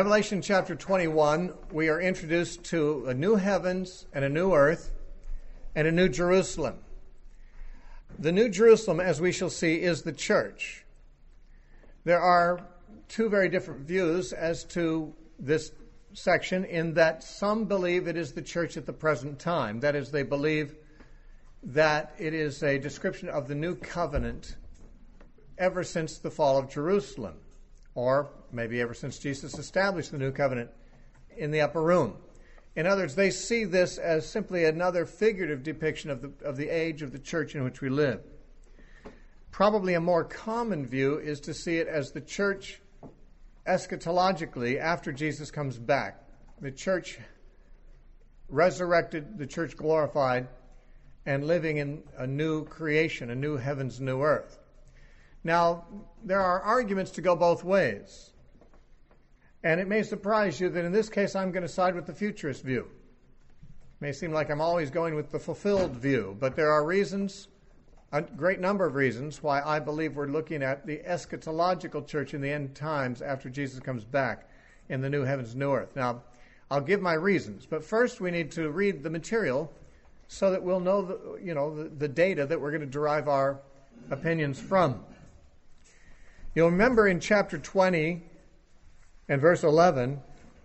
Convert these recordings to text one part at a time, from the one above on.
Revelation chapter 21, we are introduced to a new heavens and a new earth and a new Jerusalem. The new Jerusalem, as we shall see, is the church. There are two very different views as to this section in that some believe it is the church at the present time. That is, they believe that it is a description of the new covenant ever since the fall of Jerusalem, or maybe ever since Jesus established the new covenant in the upper room. In other words, they see this as simply another figurative depiction of the age of the church in which we live. Probably a more common view is to see it as the church eschatologically after Jesus comes back. The church resurrected, the church glorified, and living in a new creation, a new heavens, new earth. Now, there are arguments to go both ways. And it may surprise you that in this case I'm going to side with the futurist view. It may seem like I'm always going with the fulfilled view, but there are reasons, a great number of reasons, why I believe we're looking at the eschatological church in the end times after Jesus comes back in the new heavens, new earth. Now, I'll give my reasons, but first we need to read the material so that we'll know the data that we're going to derive our opinions from. You'll remember in chapter 20 and verse 11,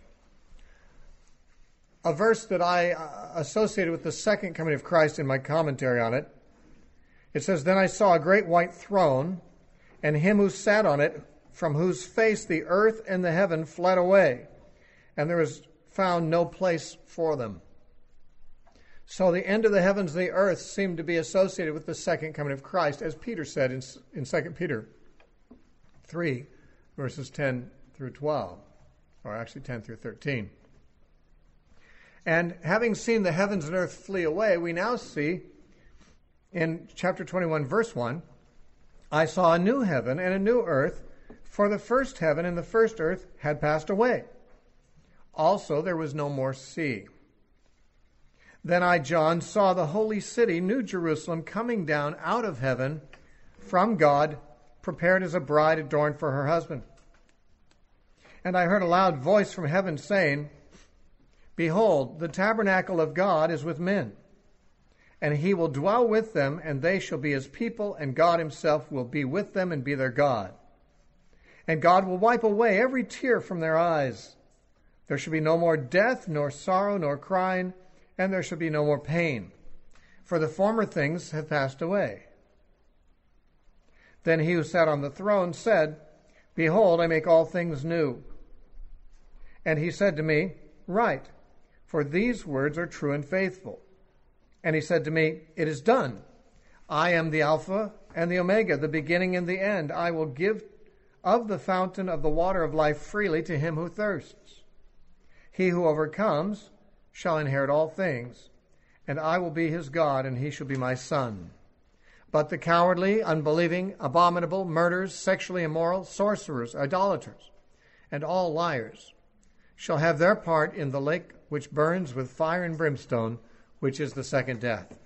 a verse that I associated with the second coming of Christ in my commentary on it. It says, "Then I saw a great white throne, and him who sat on it, from whose face the earth and the heaven fled away, and there was found no place for them." So the end of the heavens and the earth seemed to be associated with the second coming of Christ, as Peter said in 2 Peter 3, verses 10 through 12, or actually 10 through 13. And having seen the heavens and earth flee away, we now see in chapter 21, verse 1, "I saw a new heaven and a new earth, for the first heaven and the first earth had passed away. Also there was no more sea. Then I, John, saw the holy city, New Jerusalem, coming down out of heaven from God, prepared as a bride adorned for her husband. And I heard a loud voice from heaven saying, 'Behold, the tabernacle of God is with men, and he will dwell with them, and they shall be his people, and God himself will be with them and be their God. And God will wipe away every tear from their eyes. There shall be no more death, nor sorrow, nor crying, and there shall be no more pain, for the former things have passed away.' Then he who sat on the throne said, 'Behold, I make all things new.' And he said to me, 'Write, for these words are true and faithful.' And he said to me, 'It is done. I am the Alpha and the Omega, the beginning and the end. I will give of the fountain of the water of life freely to him who thirsts. He who overcomes shall inherit all things, and I will be his God, and he shall be my son. But the cowardly, unbelieving, abominable, murderers, sexually immoral, sorcerers, idolaters, and all liars shall have their part in the lake which burns with fire and brimstone, which is the second death.'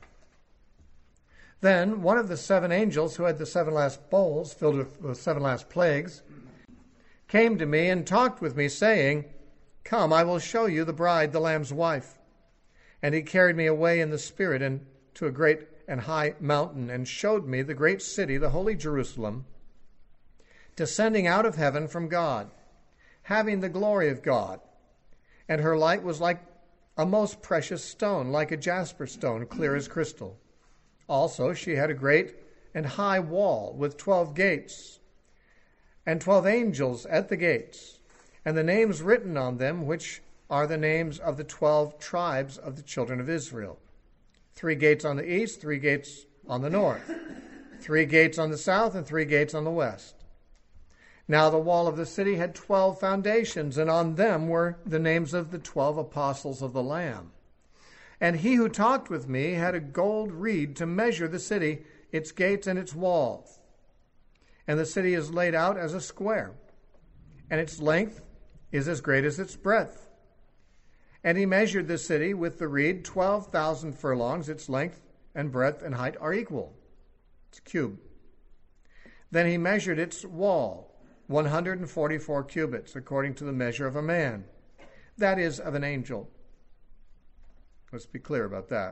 Then one of the seven angels who had the seven last bowls filled with the seven last plagues came to me and talked with me, saying, 'Come, I will show you the bride, the Lamb's wife.' And he carried me away in the Spirit and to a great and high mountain, and showed me the great city, the holy Jerusalem, descending out of heaven from God, having the glory of God. And her light was like a most precious stone, like a jasper stone, clear as crystal. Also she had a great and high wall with 12 gates, and 12 angels at the gates, and the names written on them, which are the names of the 12 tribes of the children of Israel. 3 gates on the east, 3 gates on the north, 3 gates on the south, and 3 gates on the west. Now the wall of the city had 12 foundations, and on them were the names of the 12 apostles of the Lamb. And he who talked with me had a gold reed to measure the city, its gates and its walls. And the city is laid out as a square, and its length is as great as its breadth. And he measured the city with the reed, 12,000 furlongs. Its length and breadth and height are equal. It's a cube. Then he measured its wall, 144 cubits, according to the measure of a man. That is, of an angel. Let's be clear about that.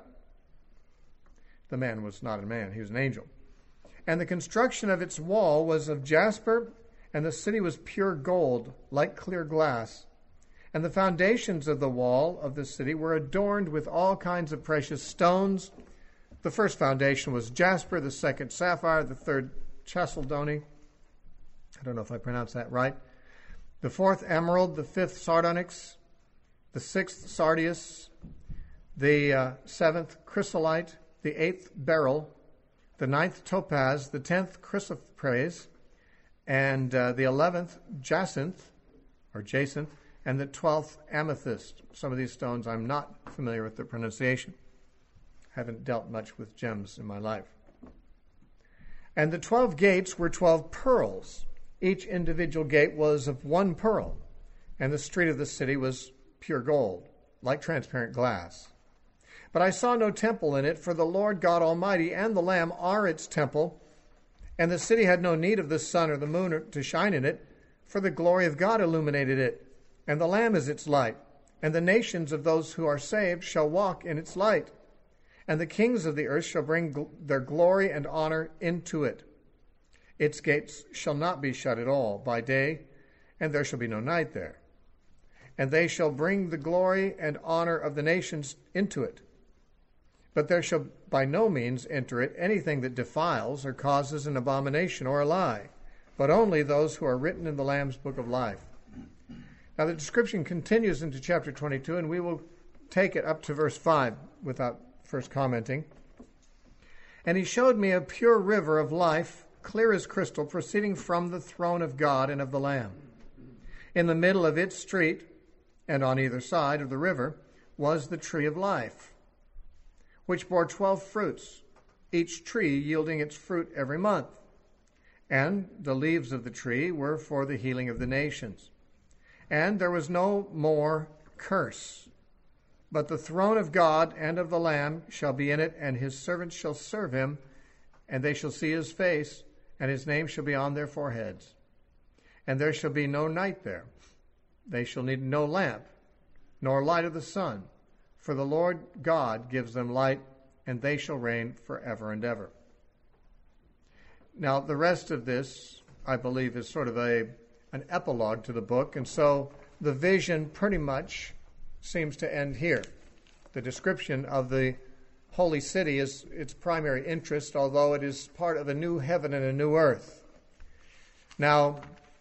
The man was not a man, he was an angel. And the construction of its wall was of jasper, and the city was pure gold, like clear glass. And the foundations of the wall of the city were adorned with all kinds of precious stones. The first foundation was jasper, the second sapphire, the third chalcedony. I don't know if I pronounced that right. The fourth emerald, the fifth sardonyx, the sixth sardius, the seventh chrysolite, the eighth beryl, the ninth topaz, the 10th chrysoprase, and the 11th jacinth, and the 12th amethyst. Some of these stones I'm not familiar with the pronunciation. Haven't dealt much with gems in my life. And the 12 gates were 12 pearls. Each individual gate was of one pearl, and the street of the city was pure gold, like transparent glass. But I saw no temple in it, for the Lord God Almighty and the Lamb are its temple, and the city had no need of the sun or the moon to shine in it, for the glory of God illuminated it, and the Lamb is its light, and the nations of those who are saved shall walk in its light, and the kings of the earth shall bring their glory and honor into it. Its gates shall not be shut at all by day, and there shall be no night there. And they shall bring the glory and honor of the nations into it. But there shall by no means enter it anything that defiles or causes an abomination or a lie, but only those who are written in the Lamb's book of life. Now the description continues into chapter 22, and we will take it up to verse 5 without first commenting. And he showed me a pure river of life, clear as crystal, proceeding from the throne of God and of the Lamb. In the middle of its street, and on either side of the river, was the tree of life, which bore 12 fruits, each tree yielding its fruit every month. And the leaves of the tree were for the healing of the nations. And there was no more curse, but the throne of God and of the Lamb shall be in it, and his servants shall serve him, and they shall see his face, and his name shall be on their foreheads. And there shall be no night there. They shall need no lamp, nor light of the sun, for the Lord God gives them light, and they shall reign forever and ever. Now, the rest of this, I believe, is sort of an epilogue to the book, and so the vision pretty much seems to end here. The description of the holy city is its primary interest, although it is part of a new heaven and a new earth. Now,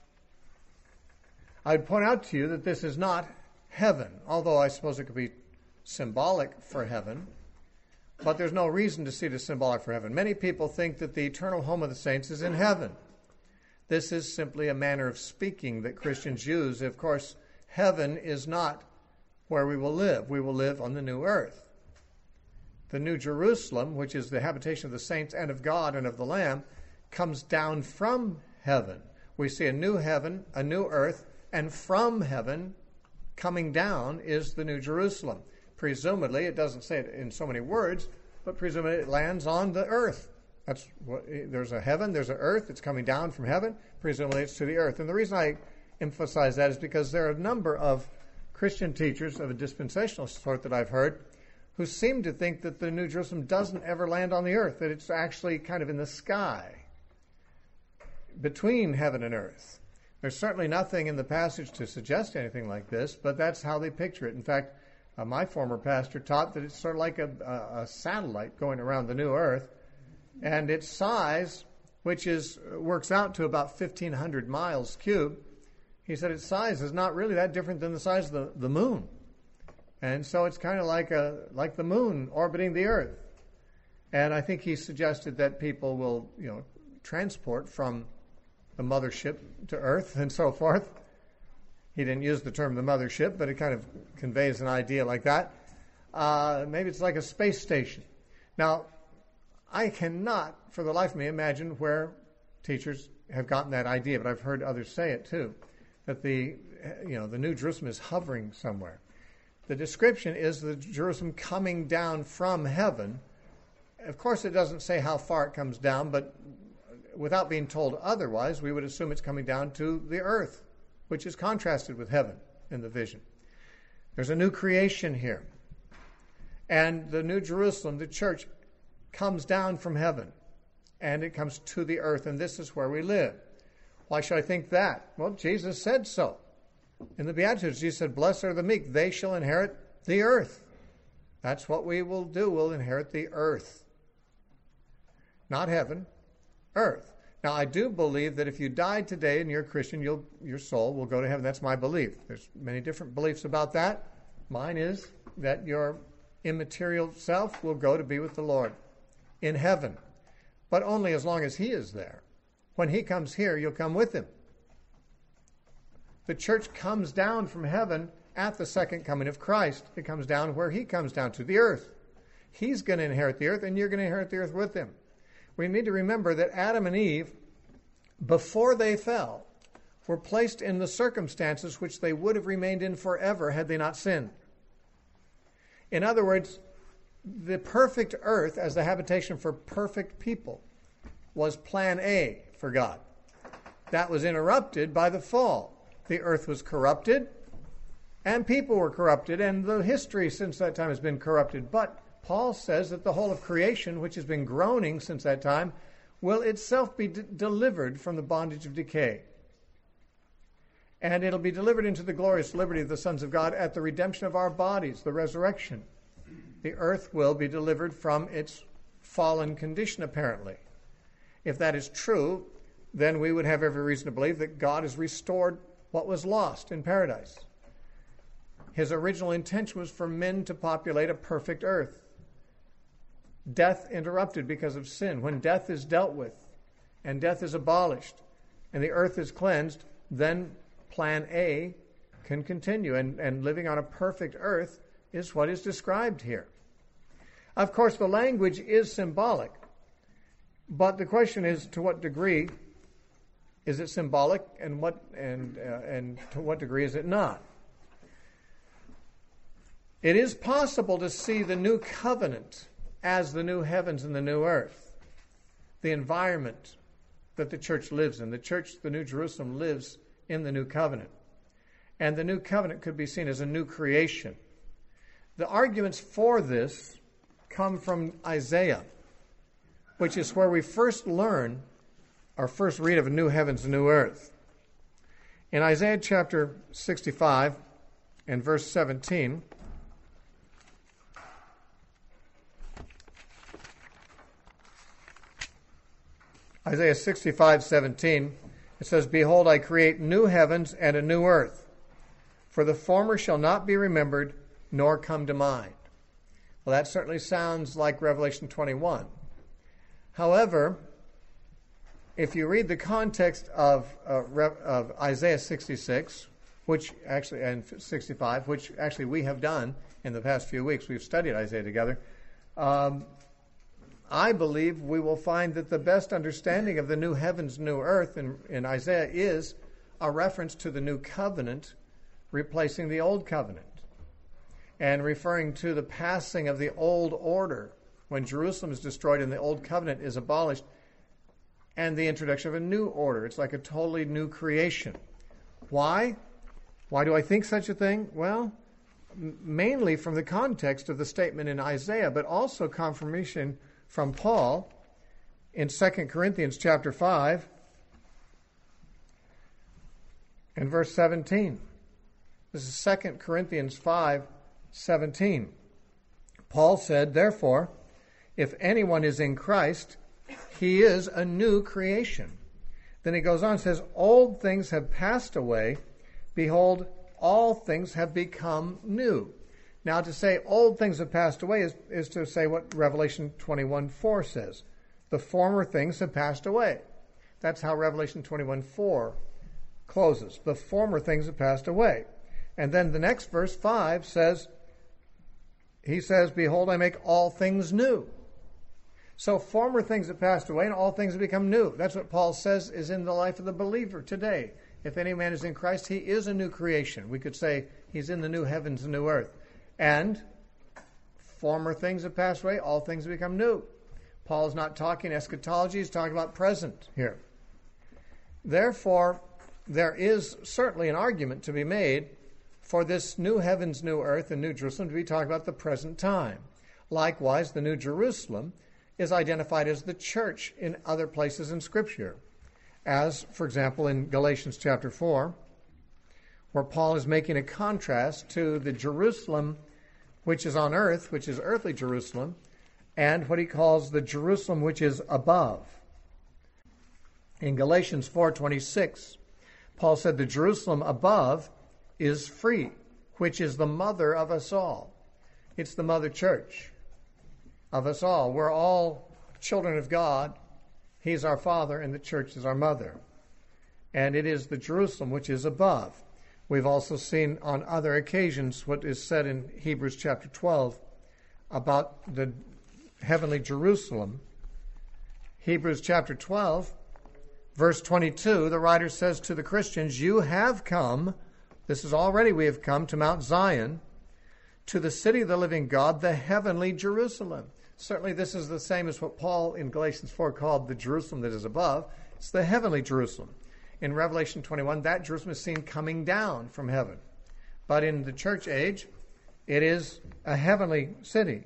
I'd point out to you that this is not heaven, although I suppose it could be symbolic for heaven, but there's no reason to see it as symbolic for heaven. Many people think that the eternal home of the saints is in heaven. This is simply a manner of speaking that Christians use. Of course, heaven is not where we will live. We will live on the new earth. The New Jerusalem, which is the habitation of the saints and of God and of the Lamb, comes down from heaven. We see a new heaven, a new earth, and from heaven coming down is the New Jerusalem. Presumably, it doesn't say it in so many words, but presumably it lands on the earth. That's what, there's a heaven, there's an earth, it's coming down from heaven. Presumably it's to the earth. And the reason I emphasize that is because there are a number of Christian teachers of a dispensational sort that I've heard who seem to think that the New Jerusalem doesn't ever land on the earth, that it's actually kind of in the sky, between heaven and earth. There's certainly nothing in the passage to suggest anything like this, but that's how they picture it. In fact, my former pastor taught that it's sort of like a satellite going around the new earth, and its size, which works out to about 1,500 miles cubed, he said its size is not really that different than the size of the moon. And so it's kind of like the moon orbiting the earth. And I think he suggested that people will, transport from the mothership to earth and so forth. He didn't use the term the mothership, but it kind of conveys an idea like that. Maybe it's like a space station. Now, I cannot, for the life of me, imagine where teachers have gotten that idea, but I've heard others say it too, that the New Jerusalem is hovering somewhere. The description is the Jerusalem coming down from heaven. Of course, it doesn't say how far it comes down, but without being told otherwise, we would assume it's coming down to the earth, which is contrasted with heaven in the vision. There's a new creation here. And the New Jerusalem, the church, comes down from heaven, and it comes to the earth, and this is where we live. Why should I think that? Well, Jesus said so. In the Beatitudes, Jesus said, "Blessed are the meek, they shall inherit the earth." That's what we will do. We'll inherit the earth. Not heaven, earth. Now, I do believe that if you died today and you're a Christian, your soul will go to heaven. That's my belief. There's many different beliefs about that. Mine is that your immaterial self will go to be with the Lord in heaven, but only as long as He is there. When He comes here, you'll come with Him. The church comes down from heaven at the second coming of Christ. It comes down where He comes down, to the earth. He's going to inherit the earth, and you're going to inherit the earth with Him. We need to remember that Adam and Eve, before they fell, were placed in the circumstances which they would have remained in forever had they not sinned. In other words, the perfect earth as the habitation for perfect people was plan A for God. That was interrupted by the fall. The earth was corrupted, and people were corrupted, and the history since that time has been corrupted. But Paul says that the whole of creation, which has been groaning since that time, will itself be delivered from the bondage of decay. And it'll be delivered into the glorious liberty of the sons of God at the redemption of our bodies, the resurrection. The earth will be delivered from its fallen condition, apparently. If that is true, then we would have every reason to believe that God has restored what was lost in paradise. His original intention was for men to populate a perfect earth. Death interrupted because of sin. When death is dealt with and death is abolished and the earth is cleansed, then plan A can continue. And living on a perfect earth is what is described here. Of course, the language is symbolic, but the question is, to what degree is it symbolic, and to what degree is it not? It is possible to see the new covenant as the new heavens and the new earth, the environment that the church lives in. The church, the New Jerusalem, lives in the new covenant. And the new covenant could be seen as a new creation. The arguments for this come from Isaiah, which is where we first learn or first read of a new heavens and new earth. In Isaiah chapter 65 and verse 17, Isaiah 65:17, it says, "Behold, I create new heavens and a new earth, for the former shall not be remembered, nor come to mind." Well, that certainly sounds like Revelation 21. However, if you read the context of Isaiah 66, and 65, which actually we have done in the past few weeks, we've studied Isaiah together, I believe we will find that the best understanding of the new heavens, new earth in Isaiah is a reference to the new covenant replacing the old covenant, and referring to the passing of the old order when Jerusalem is destroyed and the old covenant is abolished, and the introduction of a new order. It's like a totally new creation. Why? Why do I think such a thing? Well, mainly from the context of the statement in Isaiah, but also confirmation from Paul in 2 Corinthians chapter 5 and verse 17. This is 2 Corinthians 5:17. Paul said, "Therefore, if anyone is in Christ, he is a new creation." Then he goes on and says, "Old things have passed away. Behold, all things have become new." Now, to say old things have passed away is to say what Revelation 21:4 says. The former things have passed away. That's how Revelation 21:4 closes. The former things have passed away. And then the next verse, 5, says, he says, "Behold, I make all things new." So former things have passed away and all things have become new. That's what Paul says is in the life of the believer today. If any man is in Christ, he is a new creation. We could say he's in the new heavens and new earth. And former things have passed away, all things have become new. Paul is not talking eschatology, he's talking about present here. Therefore, there is certainly an argument to be made for this new heavens, new earth, and new Jerusalem to be talking about the present time. Likewise, the new Jerusalem is identified as the church in other places in Scripture, as, for example, in Galatians chapter 4, where Paul is making a contrast to the Jerusalem which is on earth, which is earthly Jerusalem, and what he calls the Jerusalem which is above. In Galatians 4:26, Paul said the Jerusalem above is free, which is the mother of us all. It's the mother church of us all. We're all children of God. He's our Father, and the church is our mother. And it is the Jerusalem which is above. We've also seen on other occasions what is said in Hebrews chapter 12 about the heavenly Jerusalem. Hebrews chapter 12, verse 22, the writer says to the Christians, you have come, this is already we have come to Mount Zion, to the city of the living God, the heavenly Jerusalem. Certainly this is the same as what Paul in Galatians 4 called the Jerusalem that is above. It's the heavenly Jerusalem. In Revelation 21, that Jerusalem is seen coming down from heaven. But in the church age, it is a heavenly city.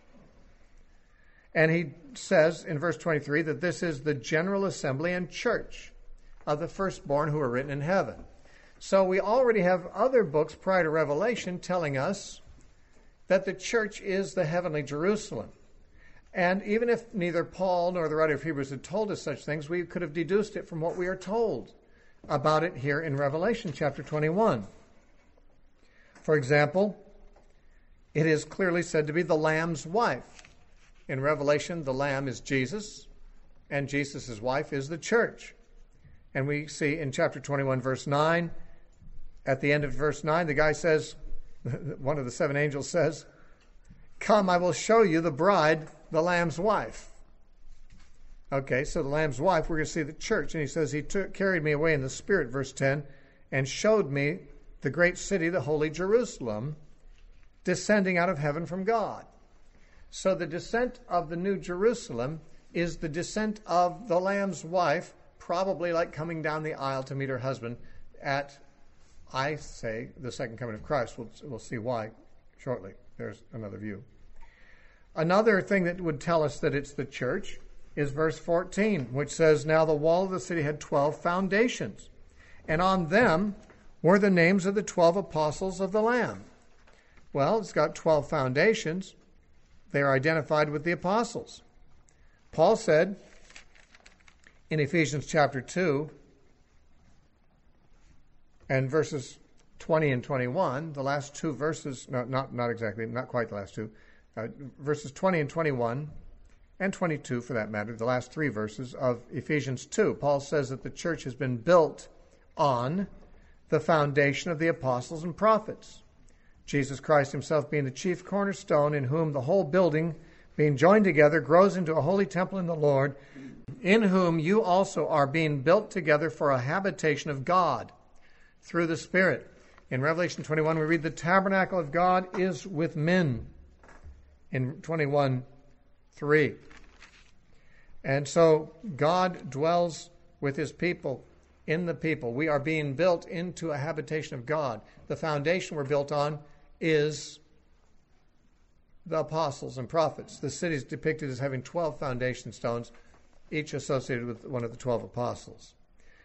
And he says in verse 23 that this is the general assembly and church of the firstborn who are written in heaven. So we already have other books prior to Revelation telling us that the church is the heavenly Jerusalem. And even if neither Paul nor the writer of Hebrews had told us such things, we could have deduced it from what we are told about it here in Revelation chapter 21. For example, it is clearly said to be the Lamb's wife. In Revelation, the Lamb is Jesus, and Jesus' wife is the church. And we see in chapter 21, verse 9, at the end of verse 9, the guy says, one of the seven angels says, come, I will show you the bride, the Lamb's wife. Okay, so the Lamb's wife, we're going to see the church. And he says, he carried me away in the Spirit, verse 10, and showed me the great city, the holy Jerusalem, descending out of heaven from God. So the descent of the new Jerusalem is the descent of the Lamb's wife, probably like coming down the aisle to meet her husband at, I say, the second coming of Christ. We'll see why shortly. There's another view. Another thing that would tell us that it's the church is verse 14, which says, now the wall of the city had 12 foundations, and on them were the names of the 12 apostles of the Lamb. Well, it's got 12 foundations. They are identified with the apostles. Paul said in Ephesians chapter 2 and verses 20 and 21, the last two verses, not exactly, not quite the last two, verses 20 and 21, and 22 for that matter, the last three verses of Ephesians 2. Paul says that the church has been built on the foundation of the apostles and prophets. Jesus Christ himself being the chief cornerstone, in whom the whole building, being joined together, grows into a holy temple in the Lord, in whom you also are being built together for a habitation of God through the Spirit. In Revelation 21, we read, the tabernacle of God is with men, in 21:3. And so God dwells with his people, in the people. We are being built into a habitation of God. The foundation we're built on is the apostles and prophets. The city is depicted as having 12 foundation stones, each associated with one of the 12 apostles.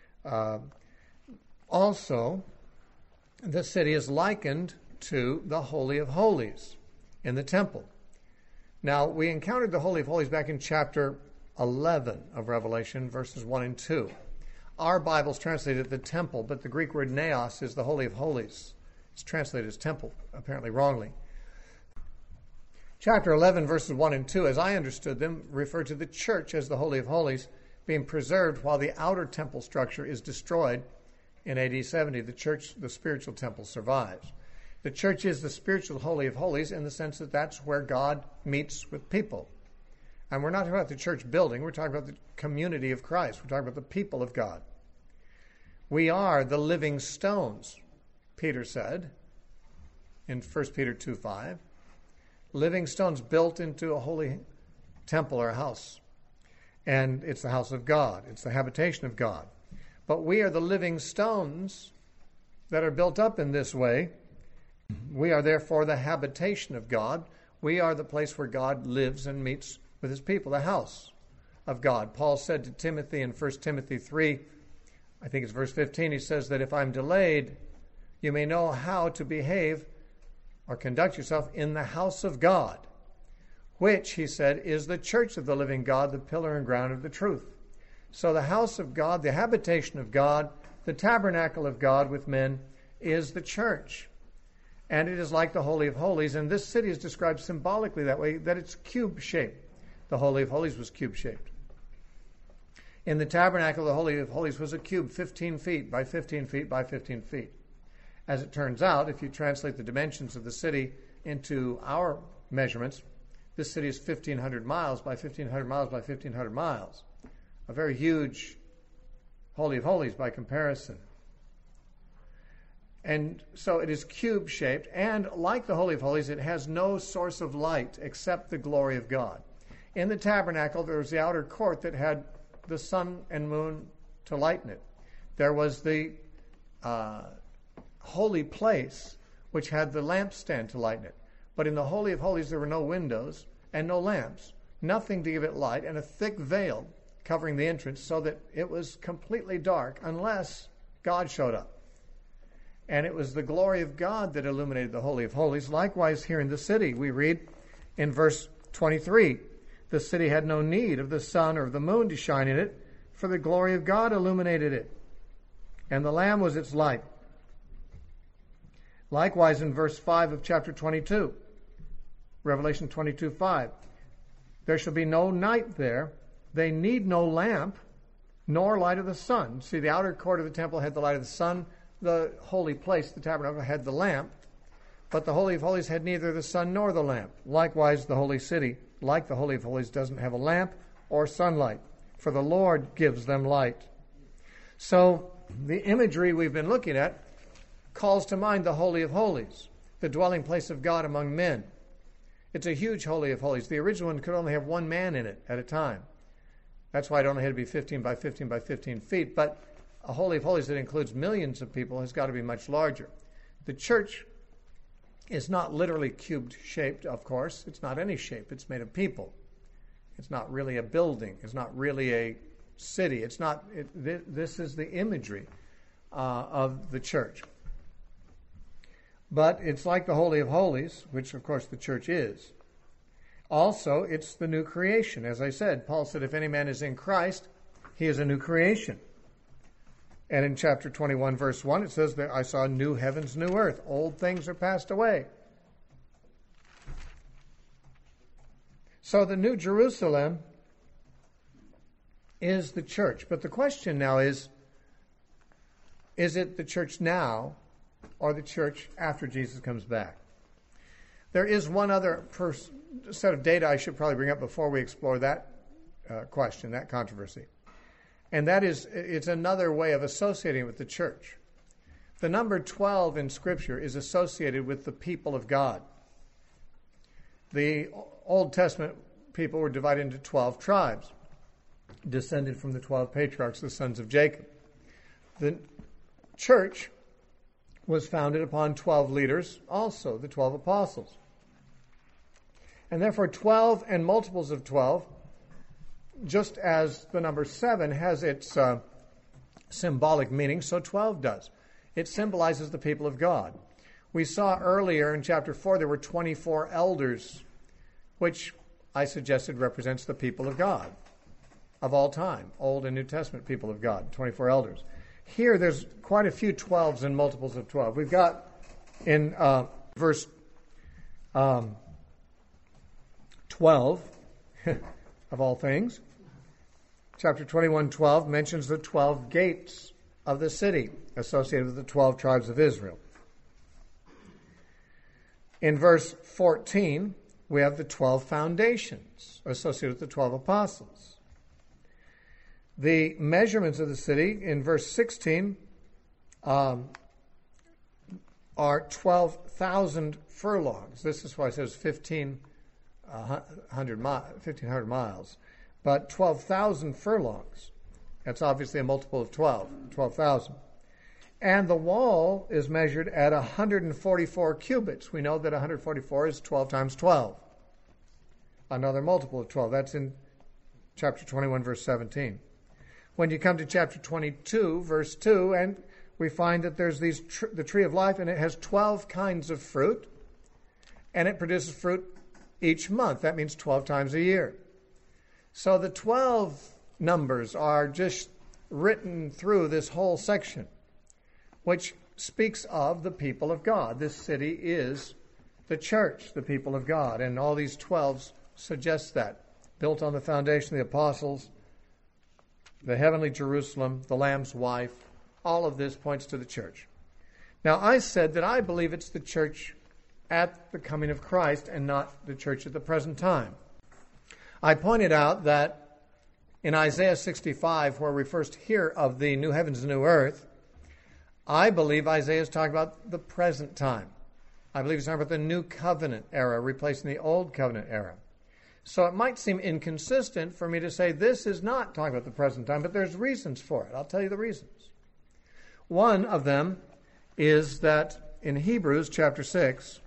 Also, the city is likened to the Holy of Holies in the temple. Now, we encountered the Holy of Holies back in chapter 11 of Revelation, verses 1 and 2. Our Bible's translated the temple, but the Greek word naos is the Holy of Holies. It's translated as temple, apparently wrongly. Chapter 11, verses 1 and 2, as I understood them, refer to the church as the Holy of Holies, being preserved while the outer temple structure is destroyed in AD 70. The church, the spiritual temple, survives. The church is the spiritual Holy of Holies in the sense that that's where God meets with people. And we're not talking about the church building. We're talking about the community of Christ. We're talking about the people of God. We are the living stones, Peter said in 1 Peter 2:5. Living stones built into a holy temple or house And it's the house of God. It's the habitation of God. But we are the living stones that are built up in this way. We are therefore the habitation of God. We are the place where God lives and meets with his people, the house of God. Paul said to Timothy in 1 Timothy 3, I think it's verse 15, he says that if I'm delayed, you may know how to behave or conduct yourself in the house of God, which, he said, is the church of the living God, the pillar and ground of the truth. So the house of God, the habitation of God, the tabernacle of God with men is the church. And it is like the Holy of Holies, and this city is described symbolically that way, that it's cube-shaped. The Holy of Holies was cube-shaped. In the tabernacle, the Holy of Holies was a cube 15 feet by 15 feet by 15 feet. As it turns out, if you translate the dimensions of the city into our measurements, this city is 1,500 miles by 1,500 miles by 1,500 miles. A very huge Holy of Holies by comparison. And so it is cube-shaped, and like the Holy of Holies, it has no source of light except the glory of God. In the tabernacle, there was the outer court that had the sun and moon to lighten it. There was the holy place, which had the lampstand to lighten it. But in the Holy of Holies, there were no windows and no lamps, nothing to give it light, and a thick veil covering the entrance so that it was completely dark unless God showed up. And it was the glory of God that illuminated the Holy of Holies. Likewise, here in the city, we read in verse 23, the city had no need of the sun or of the moon to shine in it, for the glory of God illuminated it, and the Lamb was its light. Likewise, in verse 5 of chapter 22, Revelation 22:5, there shall be no night there. They need no lamp, nor light of the sun. See, the outer court of the temple had the light of the sun. The holy place, the tabernacle, had the lamp, but the Holy of Holies had neither the sun nor the lamp. Likewise, the holy city, like the Holy of Holies, doesn't have a lamp or sunlight, for the Lord gives them light. So the imagery we've been looking at calls to mind the Holy of Holies, the dwelling place of God among men. It's a huge Holy of Holies. The original one could only have one man in it at a time. That's why it only had to be 15 by 15 by 15 feet, but a Holy of Holies that includes millions of people has got to be much larger. The church is not literally cubed-shaped, of course. It's not any shape. It's made of people. It's not really a building. It's not really a city. It's not. This is the imagery of the church. But it's like the Holy of Holies, which, of course, the church is. Also, it's the new creation. As I said, Paul said, if any man is in Christ, he is a new creation. And in chapter 21, verse 1, it says that I saw new heavens, new earth. Old things are passed away. So the New Jerusalem is the church. But the question now is it the church now or the church after Jesus comes back? There is one other set of data I should probably bring up before we explore that question, that controversy. And that is, it's another way of associating it with the church. The number 12 in Scripture is associated with the people of God. The Old Testament people were divided into 12 tribes, descended from the 12 patriarchs, the sons of Jacob. The church was founded upon 12 leaders, also the 12 apostles. And therefore 12 and multiples of 12, just as the number 7 has its symbolic meaning, so 12 does. It symbolizes the people of God. We saw earlier in chapter 4 there were 24 elders, which I suggested represents the people of God of all time, Old and New Testament people of God, 24 elders. Here there's quite a few 12s and multiples of 12. We've got in verse 12, of all things, chapter 21:12 mentions the 12 gates of the city associated with the 12 tribes of Israel. In verse 14, we have the 12 foundations associated with the 12 apostles. The measurements of the city in verse 16 are 12,000 furlongs. This is why it says 1,500 miles. but 12,000 furlongs. That's obviously a multiple of 12,000. And the wall is measured at 144 cubits. We know that 144 is 12 times 12. Another multiple of 12. That's in chapter 21, verse 17. When you come to chapter 22, verse 2, and we find that there's the tree of life, and it has 12 kinds of fruit, and it produces fruit each month. That means 12 times a year. So the 12 numbers are just written through this whole section, which speaks of the people of God. This city is the church, the people of God, and all these 12s suggest that, built on the foundation of the apostles, the heavenly Jerusalem, the Lamb's wife. All of this points to the church. Now, I said that I believe it's the church at the coming of Christ and not the church at the present time. I pointed out that in Isaiah 65, where we first hear of the new heavens and new earth, I believe Isaiah is talking about the present time. I believe he's talking about the new covenant era replacing the old covenant era. So it might seem inconsistent for me to say this is not talking about the present time, but there's reasons for it. I'll tell you the reasons. One of them is that in Hebrews chapter 6,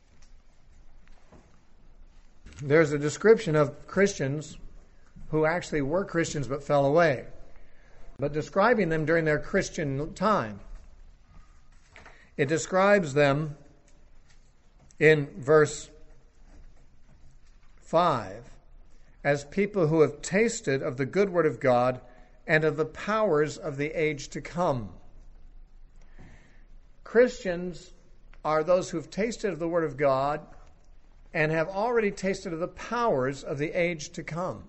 there's a description of Christians who actually were Christians but fell away, but describing them during their Christian time. It describes them in verse 5 as people who have tasted of the good word of God and of the powers of the age to come. Christians are those who have tasted of the word of God and have already tasted of the powers of the age to come.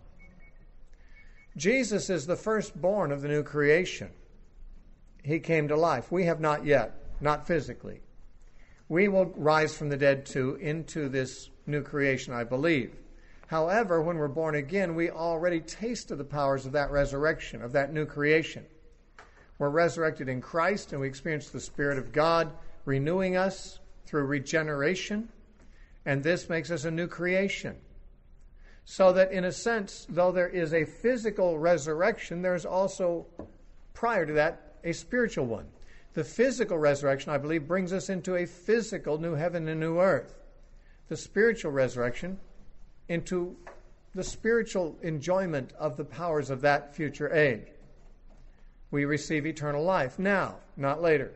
Jesus is the firstborn of the new creation. He came to life. We have not yet, not physically. We will rise from the dead too into this new creation, I believe. However, when we're born again, we already tasted the powers of that resurrection, of that new creation. We're resurrected in Christ, and we experience the Spirit of God renewing us through regeneration, and this makes us a new creation. So that in a sense, though there is a physical resurrection, there's also, prior to that, a spiritual one. The physical resurrection, I believe, brings us into a physical new heaven and new earth. The spiritual resurrection into the spiritual enjoyment of the powers of that future age. We receive eternal life now, not later.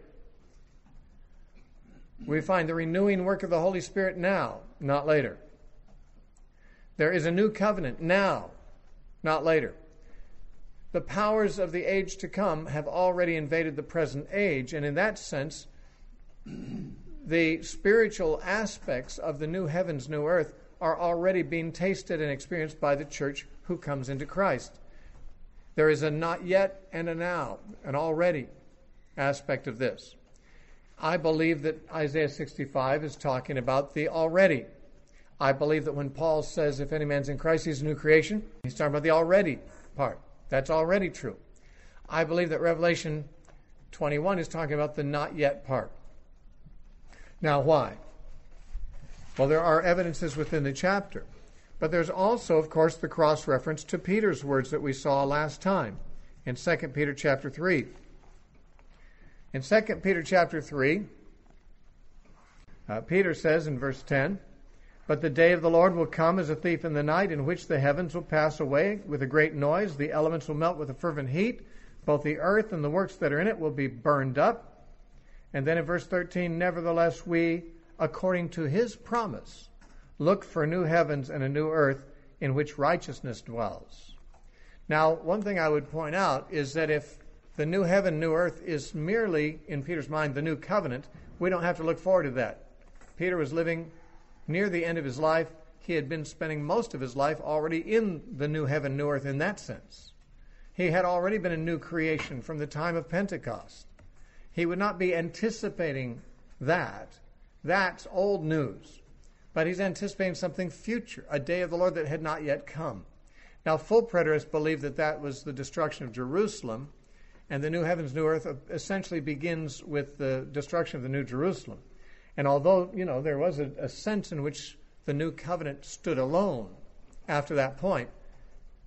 We find the renewing work of the Holy Spirit now, not later. There is a new covenant now, not later. The powers of the age to come have already invaded the present age, and in that sense, the spiritual aspects of the new heavens, new earth are already being tasted and experienced by the church who comes into Christ. There is a not yet and a now, an already aspect of this. I believe that Isaiah 65 is talking about the already. I believe that when Paul says, if any man's in Christ, he's a new creation, he's talking about the already part. That's already true. I believe that Revelation 21 is talking about the not yet part. Now, why? Well, there are evidences within the chapter. But there's also, of course, the cross-reference to Peter's words that we saw last time in 2 Peter chapter 3. In 2 Peter chapter 3, Peter says in verse 10, "But the day of the Lord will come as a thief in the night, in which the heavens will pass away with a great noise, the elements will melt with a fervent heat, both the earth and the works that are in it will be burned up." And then in verse 13, "Nevertheless we, according to his promise, look for new heavens and a new earth in which righteousness dwells." Now, one thing I would point out is that if the new heaven, new earth is merely, in Peter's mind, the new covenant, we don't have to look forward to that. Peter was living near the end of his life. He had been spending most of his life already in the new heaven, new earth in that sense. He had already been a new creation from the time of Pentecost. He would not be anticipating that. That's old news. But he's anticipating something future, a day of the Lord that had not yet come. Now, full preterists believe that that was the destruction of Jerusalem, and the new heavens, new earth essentially begins with the destruction of the New Jerusalem. And although, there was a sense in which the new covenant stood alone after that point,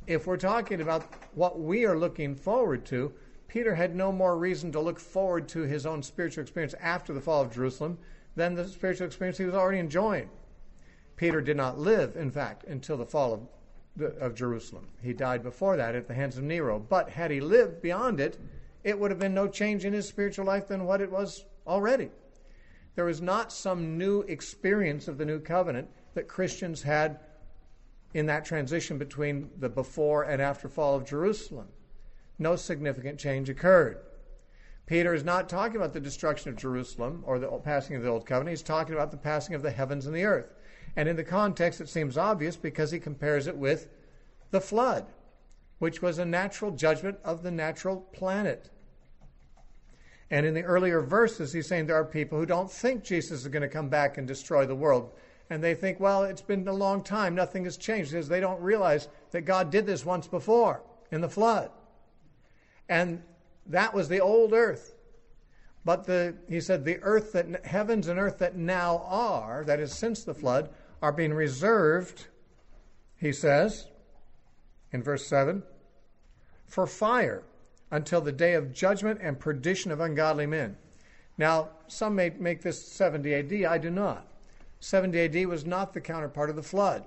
if we're talking about what we are looking forward to, Peter had no more reason to look forward to his own spiritual experience after the fall of Jerusalem than the spiritual experience he was already enjoying. Peter did not live, in fact, until the fall of Jerusalem. He died before that at the hands of Nero. But had he lived beyond it, it would have been no change in his spiritual life than what it was already. There was not some new experience of the new covenant that Christians had in that transition between the before and after fall of Jerusalem. No significant change occurred. Peter is not talking about the destruction of Jerusalem or the passing of the old covenant. He's talking about the passing of the heavens and the earth. And in the context, it seems obvious because he compares it with the flood, which was a natural judgment of the natural planet. And in the earlier verses, he's saying there are people who don't think Jesus is going to come back and destroy the world. And they think, well, it's been a long time, nothing has changed, because they don't realize that God did this once before in the flood. And that was the old earth. But he said the earth that heavens and earth that now are, that is since the flood, are being reserved, he says, in verse 7, for fire until the day of judgment and perdition of ungodly men. Now, some may make this 70 AD. I do not. 70 AD was not the counterpart of the flood.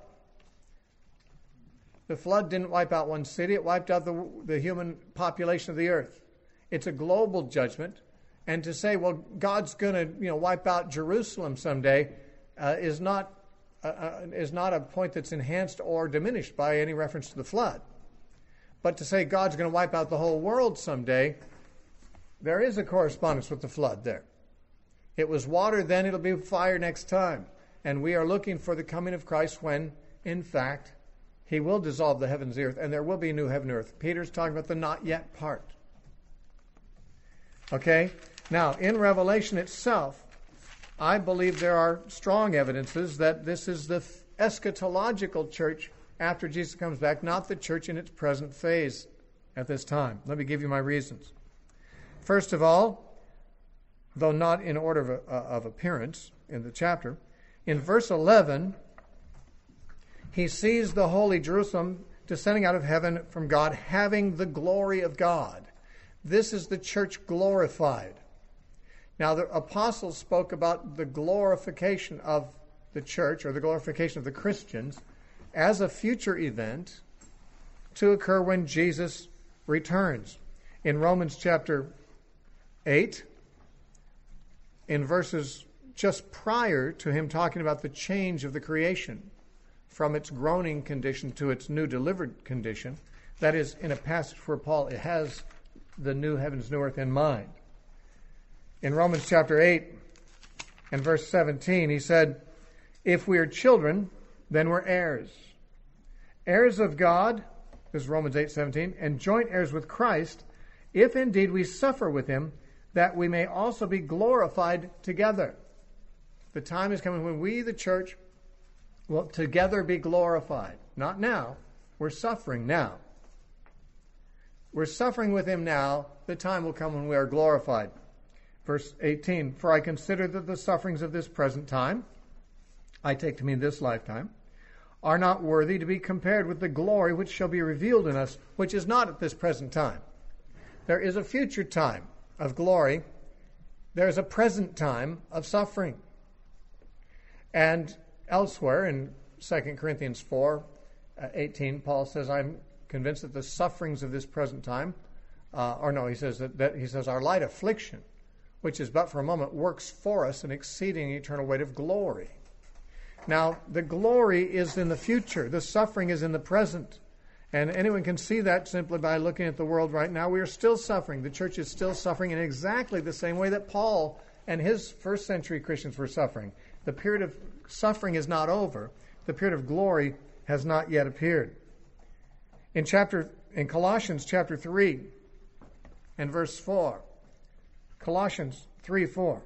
The flood didn't wipe out one city. It wiped out the human population of the earth. It's a global judgment. And to say, well, God's going to wipe out Jerusalem someday is not a point that's enhanced or diminished by any reference to the flood. But to say God's going to wipe out the whole world someday, there is a correspondence with the flood there. It was water then, it'll be fire next time. And we are looking for the coming of Christ when, in fact, he will dissolve the heavens and the earth, and there will be a new heaven and earth. Peter's talking about the not yet part. Okay? Now, in Revelation itself, I believe there are strong evidences that this is the eschatological church after Jesus comes back, not the church in its present phase at this time. Let me give you my reasons. First of all, though not in order of appearance in the chapter, in verse 11, he sees the holy Jerusalem descending out of heaven from God, having the glory of God. This is the church glorified. Now, the apostles spoke about the glorification of the church, or the glorification of the Christians, as a future event to occur when Jesus returns. In Romans chapter 8, in verses just prior to him talking about the change of the creation from its groaning condition to its new delivered condition, that is, in a passage where Paul has the new heavens, new earth in mind. In Romans chapter 8 and verse 17, he said, if we are children, then we're heirs. Heirs of God, this is Romans 8:17, and joint heirs with Christ, if indeed we suffer with him, that we may also be glorified together. The time is coming when we, the church, will together be glorified. Not now. We're suffering now. We're suffering with him now. The time will come when we are glorified. Verse 18, for I consider that the sufferings of this present time, I take to mean this lifetime, are not worthy to be compared with the glory which shall be revealed in us, which is not at this present time. There is a future time of glory. There is a present time of suffering. And elsewhere in 2 Corinthians 4:18, Paul says, I'm convinced that the sufferings of this present time, he says our light affliction, which is but for a moment, works for us an exceeding eternal weight of glory. Now, the glory is in the future. The suffering is in the present. And anyone can see that simply by looking at the world right now. We are still suffering. The church is still suffering in exactly the same way that Paul and his first century Christians were suffering. The period of suffering is not over. The period of glory has not yet appeared. In Colossians chapter 3 and verse 4, Colossians 3:4.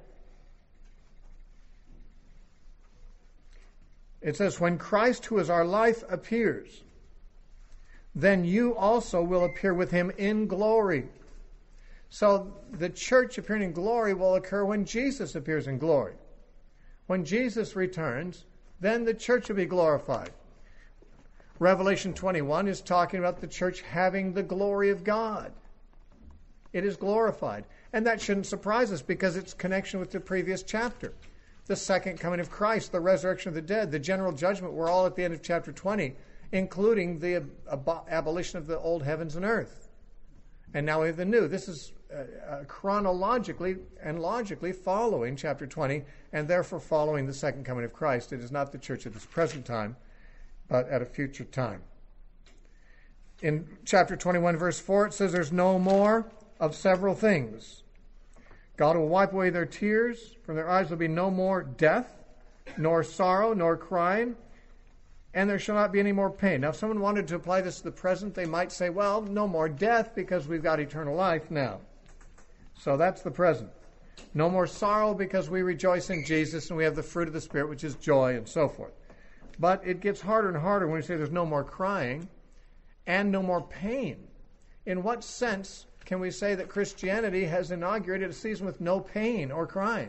It says, when Christ, who is our life, appears, then you also will appear with him in glory. So the church appearing in glory will occur when Jesus appears in glory. When Jesus returns, then the church will be glorified. Revelation 21 is talking about the church having the glory of God. It is glorified. And that shouldn't surprise us because it's connection with the previous chapter. The second coming of Christ, the resurrection of the dead, the general judgment, we're all at the end of chapter 20, including the abolition of the old heavens and earth. And now we have the new. This is chronologically and logically following chapter 20 and therefore following the second coming of Christ. It is not the church at this present time, but at a future time. In chapter 21, verse 4, it says there's no more of several things. God will wipe away their tears. From their eyes will be no more death, nor sorrow, nor crying, and there shall not be any more pain. Now, if someone wanted to apply this to the present, they might say, well, no more death because we've got eternal life now. So that's the present. No more sorrow because we rejoice in Jesus and we have the fruit of the Spirit, which is joy and so forth. But it gets harder and harder when we say there's no more crying and no more pain. In what sense can we say that Christianity has inaugurated a season with no pain or crying?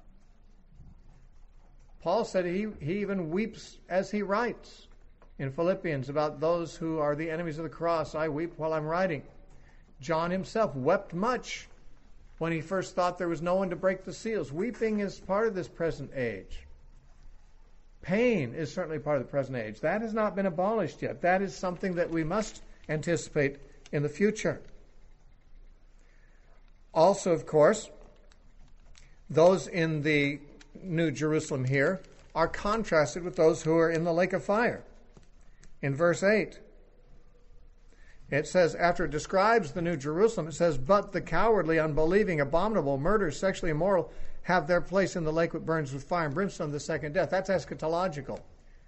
Paul said he even weeps as he writes in Philippians about those who are the enemies of the cross. I weep while I'm writing. John himself wept much when he first thought there was no one to break the seals. Weeping is part of this present age. Pain is certainly part of the present age. That has not been abolished yet. That is something that we must anticipate in the future. Also, of course, those in the New Jerusalem here are contrasted with those who are in the lake of fire. In verse 8, it says, after it describes the New Jerusalem, it says, but the cowardly, unbelieving, abominable, murderers, sexually immoral, have their place in the lake that burns with fire and brimstone, the second death. That's eschatological.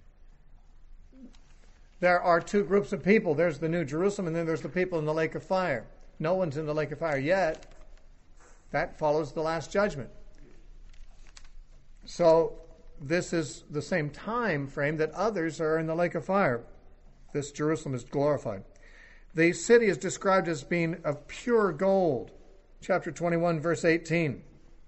There are two groups of people. There's the New Jerusalem, and then there's the people in the lake of fire. No one's in the lake of fire yet. That follows the last judgment. So this is the same time frame that others are in the lake of fire. This Jerusalem is glorified. The city is described as being of pure gold. Chapter 21, verse 18.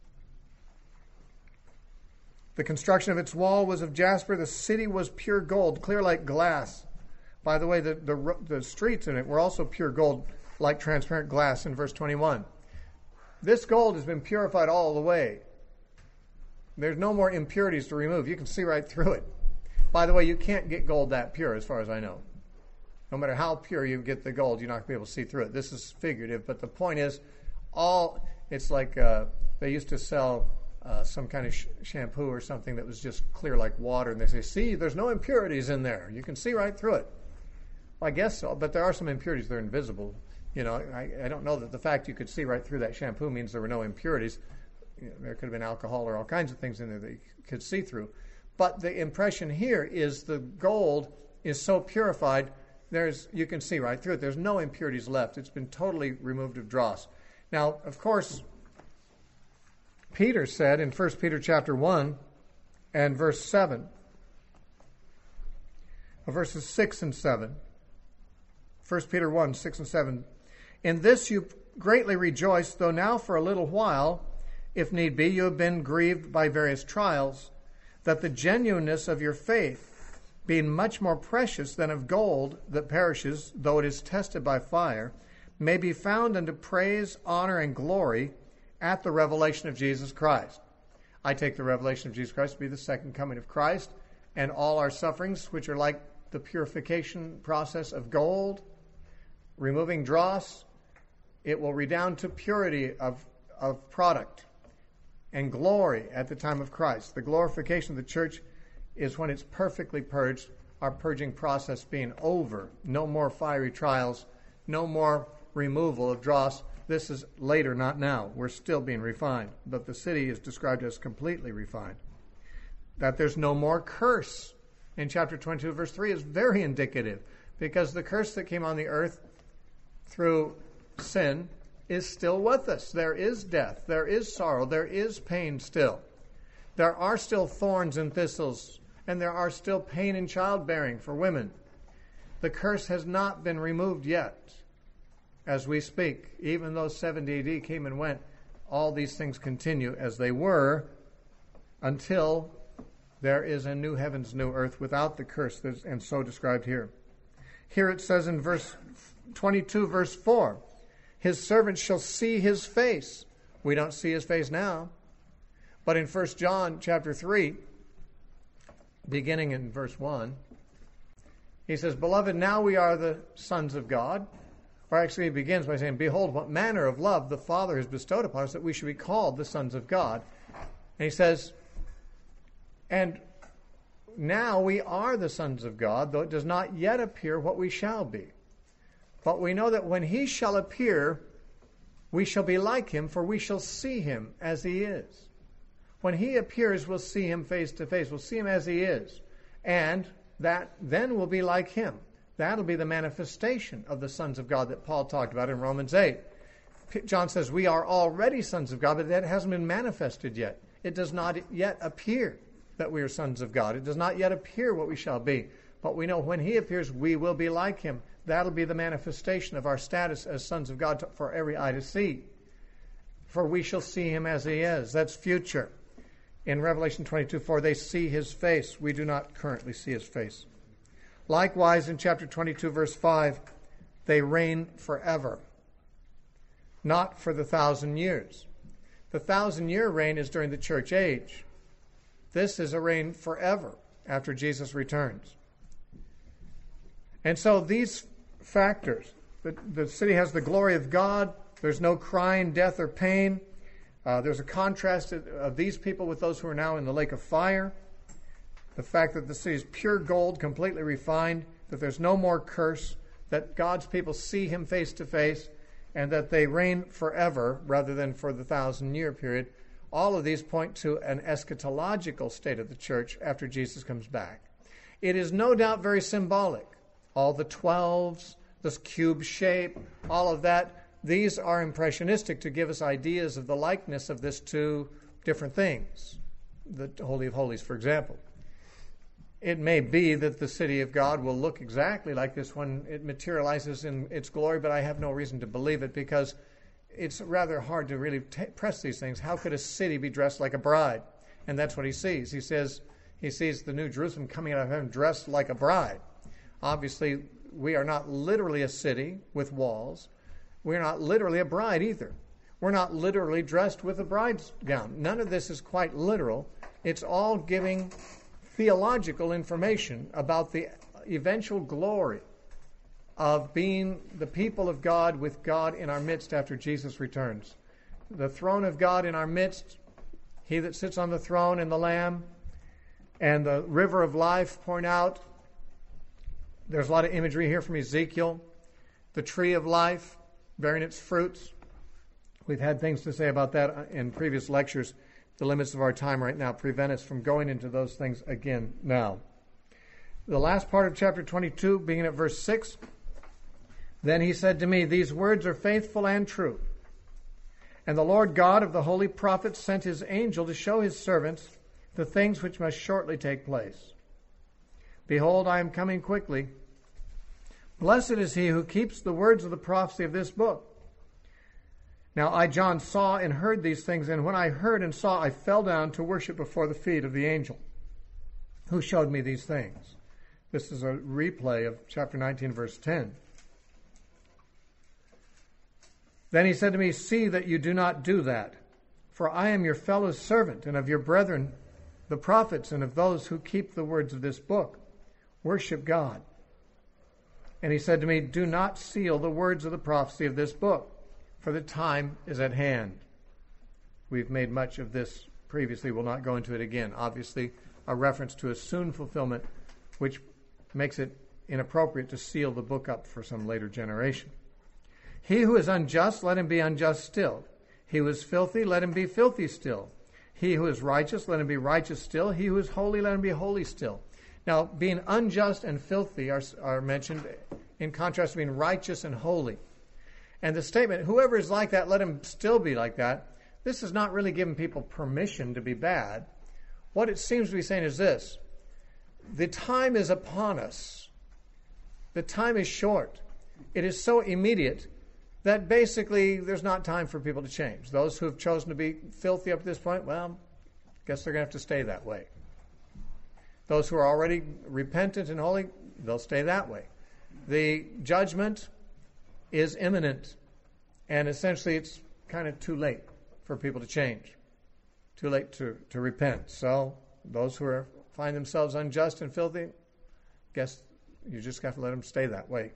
The construction of its wall was of jasper. The city was pure gold, clear like glass. By the way, the streets in it were also pure gold, like transparent glass in verse 21. This gold has been purified all the way. There's no more impurities to remove. You can see right through it. By the way, you can't get gold that pure as far as I know. No matter how pure you get the gold, you're not going to be able to see through it. This is figurative, but the point is, it's like they used to sell some kind of shampoo or something that was just clear like water, and they say, see, there's no impurities in there. You can see right through it. Well, I guess so, but there are some impurities that are invisible. You know, I don't know that the fact you could see right through that shampoo means there were no impurities. You know, there could have been alcohol or all kinds of things in there that you could see through. But the impression here is the gold is so purified, you can see right through it. There's no impurities left. It's been totally removed of dross. Now, of course, Peter said in 1 Peter chapter 1 and verse 7, verses 6 and 7, 1 Peter 1, 6 and 7, in this you greatly rejoice, though now for a little while, if need be, you have been grieved by various trials, that the genuineness of your faith, being much more precious than of gold that perishes, though it is tested by fire, may be found unto praise, honor, and glory at the revelation of Jesus Christ. I take the revelation of Jesus Christ to be the second coming of Christ, and all our sufferings, which are like the purification process of gold, removing dross, it will redound to purity of product and glory at the time of Christ. The glorification of the church is when it's perfectly purged, our purging process being over. No more fiery trials, no more removal of dross. This is later, not now. We're still being refined. But the city is described as completely refined. That there's no more curse in chapter 22, verse 3 is very indicative, because the curse that came on the earth through sin is still with us. There is death. There is sorrow. There is pain still. There are still thorns and thistles, and there are still pain in childbearing for women. The curse has not been removed yet. As we speak, even though 70 AD came and went, all these things continue as they were until there is a new heavens, new earth without the curse, and so described here. Here it says in verse 22, verse 4, his servants shall see his face. We don't see his face now. But in 1 John chapter 3, beginning in verse 1, he says, beloved, now we are the sons of God. Or actually, he begins by saying, behold, what manner of love the Father has bestowed upon us, that we should be called the sons of God. And he says, and now we are the sons of God, though it does not yet appear what we shall be. But we know that when he shall appear, we shall be like him, for we shall see him as he is. When he appears, we'll see him face to face. We'll see him as he is. And that then will be like him. That'll be the manifestation of the sons of God that Paul talked about in Romans 8. John says we are already sons of God, but that hasn't been manifested yet. It does not yet appear that we are sons of God. It does not yet appear what we shall be. But we know when he appears, we will be like him. That'll be the manifestation of our status as sons of God for every eye to see. For we shall see him as he is. That's future. In Revelation 22:4, they see his face. We do not currently see his face. Likewise, in chapter 22, verse 5, they reign forever, not for the 1,000 years. The 1,000-year reign is during the church age. This is a reign forever after Jesus returns. And so these factors, the city has the glory of God, there's no crying, death, or pain. There's a contrast of these people with those who are now in the lake of fire. The fact that the city is pure gold, completely refined, that there's no more curse, that God's people see him face to face, and that they reign forever rather than for the 1,000-year period. All of these point to an eschatological state of the church after Jesus comes back. It is no doubt very symbolic. All the 12s, this cube shape, all of that, these are impressionistic to give us ideas of the likeness of this to different things. The Holy of Holies, for example. It may be that the city of God will look exactly like this when it materializes in its glory, but I have no reason to believe it because it's rather hard to really press these things. How could a city be dressed like a bride? And that's what he sees. He says he sees the New Jerusalem coming out of heaven dressed like a bride. Obviously, we are not literally a city with walls. We're not literally a bride either. We're not literally dressed with a bride's gown. None of this is quite literal. It's all giving theological information about the eventual glory of being the people of God with God in our midst after Jesus returns. The throne of God in our midst, he that sits on the throne and the Lamb, and the river of life pouring out. There's a lot of imagery here from Ezekiel. The tree of life bearing its fruits. We've had things to say about that in previous lectures. The limits of our time right now prevent us from going into those things again now. The last part of chapter 22, beginning at verse 6, then he said to me, these words are faithful and true. And the Lord God of the holy prophets sent his angel to show his servants the things which must shortly take place. Behold, I am coming quickly. Blessed is he who keeps the words of the prophecy of this book. Now I, John, saw and heard these things, and when I heard and saw, I fell down to worship before the feet of the angel who showed me these things. This is a replay of chapter 19, verse 10. Then he said to me, see that you do not do that, for I am your fellow servant and of your brethren, the prophets, and of those who keep the words of this book. Worship God. And he said to me, do not seal the words of the prophecy of this book, for the time is at hand. We've made much of this previously. We'll not go into it again. Obviously, a reference to a soon fulfillment, which makes it inappropriate to seal the book up for some later generation. He who is unjust, let him be unjust still. He who is filthy, let him be filthy still. He who is righteous, let him be righteous still. He who is holy, let him be holy still. Now, being unjust and filthy are mentioned in contrast to being righteous and holy. And the statement, whoever is like that, let him still be like that, this is not really giving people permission to be bad. What it seems to be saying is this: the time is upon us. The time is short. It is so immediate that basically there's not time for people to change. Those who have chosen to be filthy up to this point, well, guess they're going to have to stay that way. Those who are already repentant and holy, they'll stay that way. The judgment is imminent, and essentially it's kind of too late for people to change, too late to repent. So those who find themselves unjust and filthy, guess you just have to let them stay that way.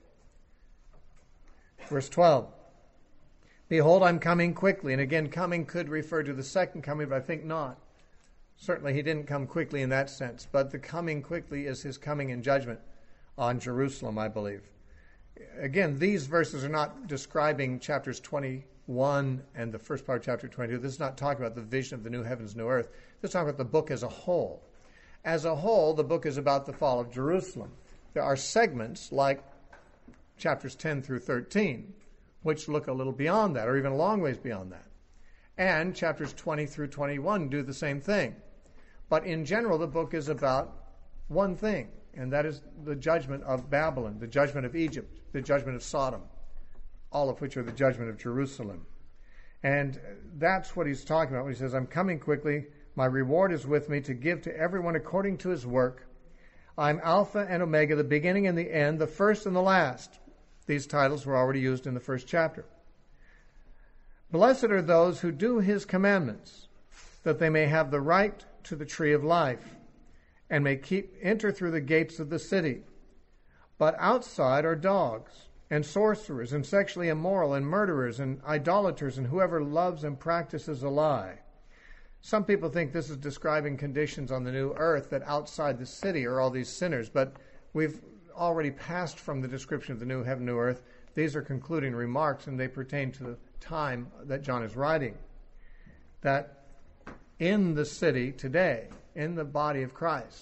Verse 12. Behold, I'm coming quickly. And again, coming could refer to the second coming, but I think not. Certainly he didn't come quickly in that sense. But the coming quickly is his coming in judgment on Jerusalem, I believe. Again, these verses are not describing chapters 21 and the first part of chapter 22. This is not talking about the vision of the new heavens, new earth. This is talking about the book as a whole. As a whole, the book is about the fall of Jerusalem. There are segments like chapters 10 through 13, which look a little beyond that, or even a long ways beyond that. And chapters 20 through 21 do the same thing. But in general, the book is about one thing, and that is the judgment of Babylon, the judgment of Egypt, the judgment of Sodom, all of which are the judgment of Jerusalem. And that's what he's talking about when he says, I'm coming quickly, my reward is with me to give to everyone according to his work. I'm Alpha and Omega, the beginning and the end, the first and the last. These titles were already used in the first chapter. Blessed are those who do his commandments, that they may have the right to the tree of life, and may enter through the gates of the city. But outside are dogs, and sorcerers, and sexually immoral, and murderers, and idolaters, and whoever loves and practices a lie. Some people think this is describing conditions on the new earth, that outside the city are all these sinners, but we've already passed from the description of the new heaven, new earth. These are concluding remarks, and they pertain to the time that John is writing. That in the city today, in the body of Christ,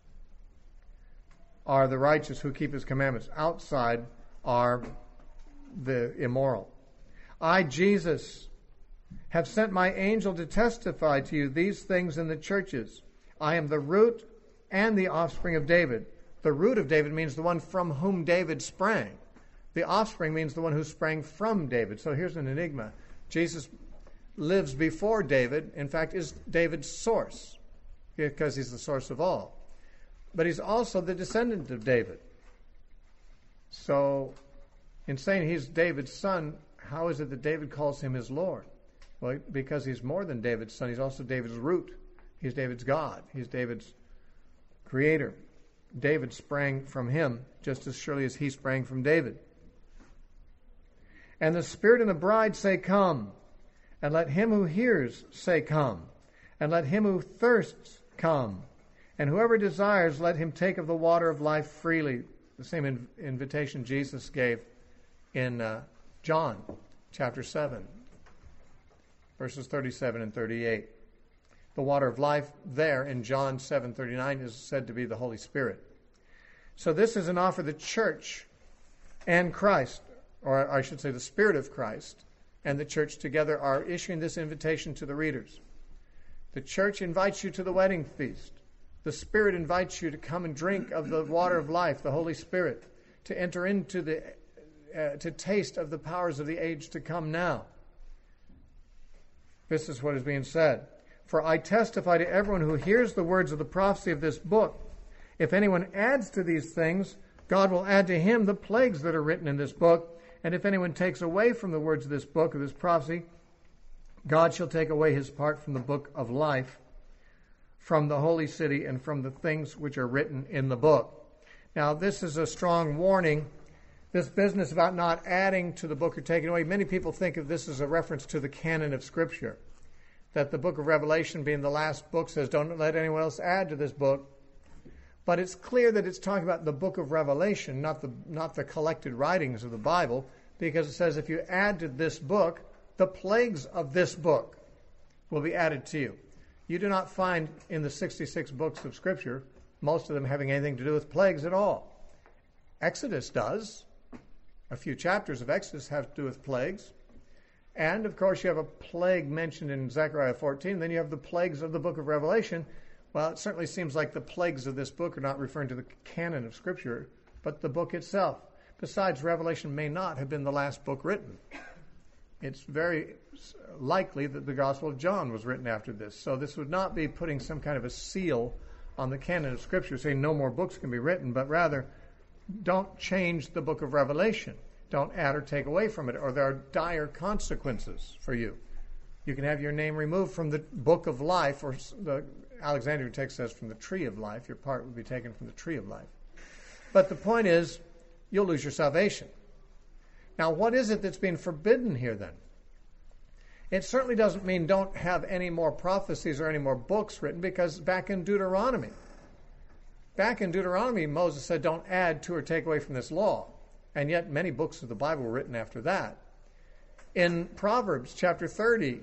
are the righteous who keep his commandments. Outside are the immoral. I, Jesus, have sent my angel to testify to you these things in the churches. I am the root and the offspring of David. The root of David means the one from whom David sprang. The offspring means the one who sprang from David. So here's an enigma. Jesus lives before David, in fact, is David's source, because he's the source of all. But he's also the descendant of David. So in saying he's David's son, how is it that David calls him his Lord? Well, because he's more than David's son. He's also David's root. He's David's God. He's David's creator. David sprang from him just as surely as he sprang from David. And the Spirit and the bride say, come. And let him who hears say, come. And let him who thirsts come. And whoever desires, let him take of the water of life freely. The same invitation Jesus gave in John chapter 7, verses 37 and 38. The water of life there in John 7:39 is said to be the Holy Spirit. So this is an offer the church and Christ, or I should say the Spirit of Christ, and the church together are issuing this invitation to the readers. The church invites you to the wedding feast. The Spirit invites you to come and drink of the water of life, the Holy Spirit, to enter into to taste of the powers of the age to come now. This is what is being said. For I testify to everyone who hears the words of the prophecy of this book. If anyone adds to these things, God will add to him the plagues that are written in this book. And if anyone takes away from the words of this book, of this prophecy, God shall take away his part from the book of life, from the holy city, and from the things which are written in the book. Now, this is a strong warning. This business about not adding to the book or taking away, many people think of this as a reference to the canon of Scripture, that the book of Revelation, being the last book, says, don't let anyone else add to this book. But it's clear that it's talking about the book of Revelation, not the collected writings of the Bible, because it says if you add to this book, the plagues of this book will be added to you. You do not find in the 66 books of Scripture, most of them having anything to do with plagues at all. Exodus does. A few chapters of Exodus have to do with plagues. And, of course, you have a plague mentioned in Zechariah 14. Then you have the plagues of the book of Revelation. Well, it certainly seems like the plagues of this book are not referring to the canon of Scripture, but the book itself. Besides, Revelation may not have been the last book written. It's very likely that the Gospel of John was written after this. So this would not be putting some kind of a seal on the canon of Scripture, saying no more books can be written, but rather don't change the book of Revelation. Don't add or take away from it, or there are dire consequences for you. You can have your name removed from the book of life, or the Alexandrian text says from the tree of life. Your part would be taken from the tree of life. But the point is, you'll lose your salvation. Now, what is it that's being forbidden here then? It certainly doesn't mean don't have any more prophecies or any more books written, because back in Deuteronomy, Moses said don't add to or take away from this law. And yet many books of the Bible were written after that. In Proverbs chapter 30,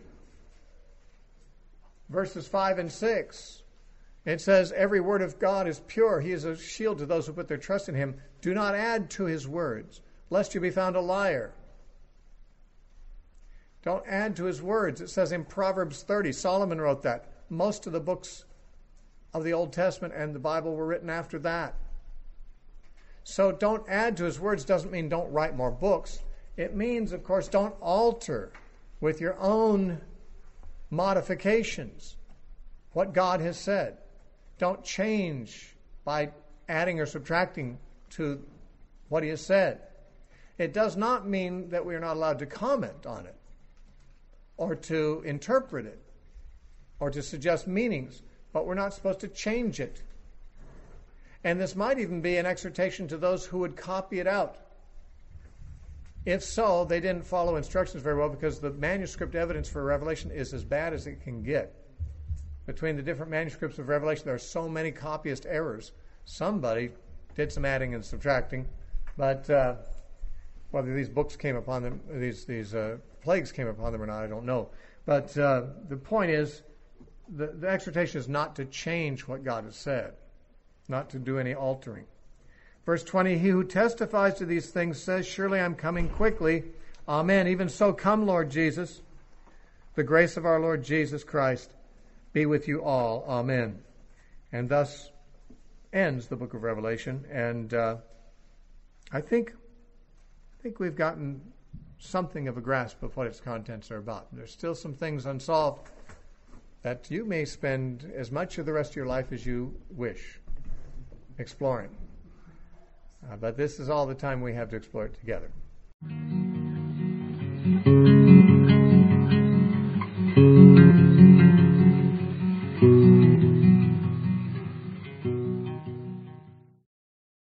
verses 5 and 6, it says, every word of God is pure. He is a shield to those who put their trust in him. Do not add to his words, lest you be found a liar. Don't add to his words. It says in Proverbs 30, Solomon wrote that. Most of the books of the Old Testament and the Bible were written after that. So don't add to his words doesn't mean don't write more books. It means, of course, don't alter with your own modifications what God has said. Don't change by adding or subtracting to what he has said. It does not mean that we are not allowed to comment on it, or to interpret it, or to suggest meanings, but we're not supposed to change it. And this might even be an exhortation to those who would copy it out. If so, they didn't follow instructions very well, because the manuscript evidence for Revelation is as bad as it can get. Between the different manuscripts of Revelation, there are so many copyist errors. Somebody did some adding and subtracting, but whether these books came upon them, these plagues came upon them or not, I don't know. But the point is, the exhortation is not to change what God has said, not to do any altering. Verse 20, he who testifies to these things says, surely I'm coming quickly. Amen. Even so, come, Lord Jesus. The grace of our Lord Jesus Christ be with you all. Amen. And thus ends the book of Revelation. And I think we've gotten something of a grasp of what its contents are about. There's still some things unsolved that you may spend as much of the rest of your life as you wish exploring. But this is all the time we have to explore it together.